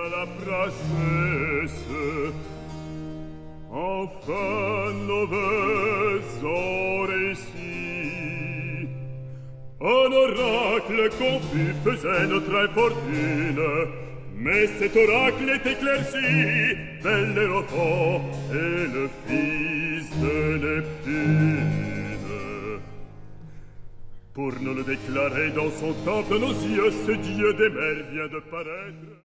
à la princesse. Enfin, nos vœux ont réussi. Un oracle confus faisait notre infortune, mais cet oracle est éclairci, bel Hérophant est le fils de Neptune. Pour nous le déclarer dans son temple, nos yeux, ce dieu des mers vient de paraître.